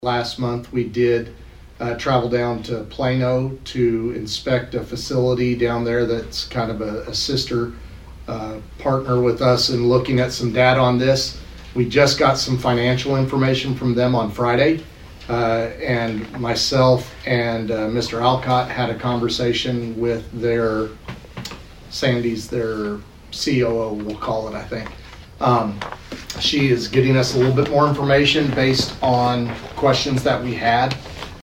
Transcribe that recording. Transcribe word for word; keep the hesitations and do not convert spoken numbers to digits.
Last month, we did uh, travel down to Plano to inspect a facility down there that's kind of a, a sister uh, partner with us in looking at some data on this. We just got some financial information from them on Friday, uh, and myself and uh, Mister Alcott had a conversation with their, Sandy's their C O O, we'll call it, I think. Um, she is getting us a little bit more information based on questions that we had